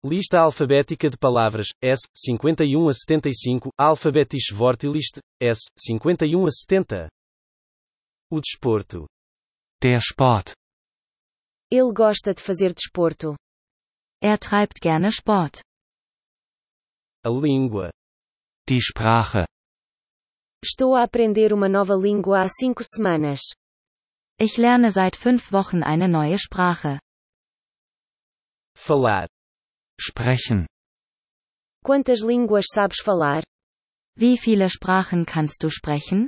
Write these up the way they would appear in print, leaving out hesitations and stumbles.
Lista alfabética de palavras, S, 51 a 75, Alphabetische Wortliste, S, 51 a 70. O desporto. Der Sport. Ele gosta de fazer desporto. Treibt gerne Sport. A língua. Die Sprache. Estou a aprender uma nova língua há 5 semanas. Ich lerne seit 5 Wochen eine neue Sprache. Falar. Sprechen. Quantas línguas sabes falar? Wie viele Sprachen kannst du sprechen?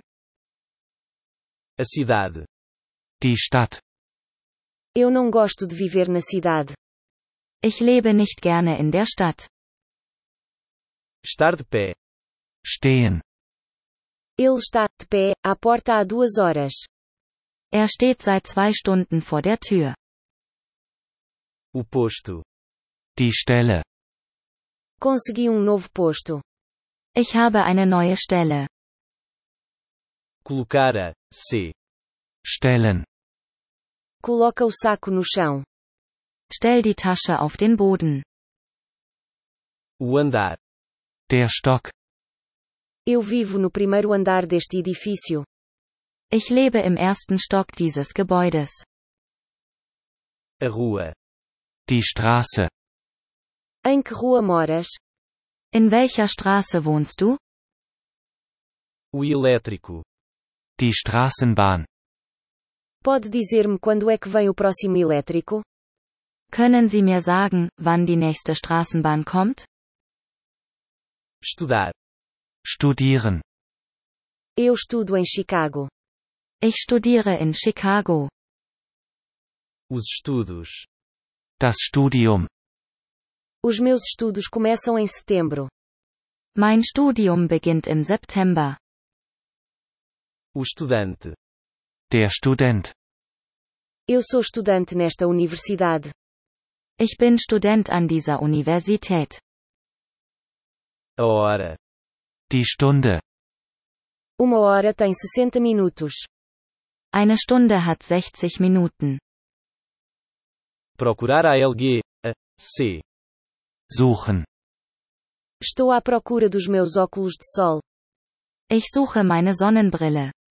A cidade. Die Stadt. Eu não gosto de viver na cidade. Ich lebe nicht gerne in der Stadt. Estar de pé. Stehen. Ele está de pé à porta há 2 horas. Steht seit 2 Stunden vor der Tür. O posto. Die Stelle. Consegui novo posto. Ich habe eine neue Stelle. Colocar a C. Stellen. Coloca o saco no chão. Stell die Tasche auf den Boden. O andar. Der Stock. Eu vivo no primeiro andar deste edifício. Ich lebe im 1. Stock dieses Gebäudes. A rua. Die Straße. Em que rua moras? In welcher Straße wohnst du? O elétrico. Die Straßenbahn. Pode dizer-me quando é que vem o próximo elétrico? Können Sie mir sagen, wann die nächste Straßenbahn kommt? Estudar. Studieren. Eu estudo em Chicago. Ich studiere in Chicago. Os estudos. Das Studium. Os meus estudos começam em setembro. Mein Studium beginnt im September. O estudante. Der Student. Eu sou estudante nesta universidade. Ich bin Student an dieser Universität. A hora. Die Stunde. 1 hora tem 60 minutos. Eine Stunde hat 60 Minuten. Procurar a LG, a C. Suchen. Estou à procura dos meus óculos de sol. Ich suche meine Sonnenbrille.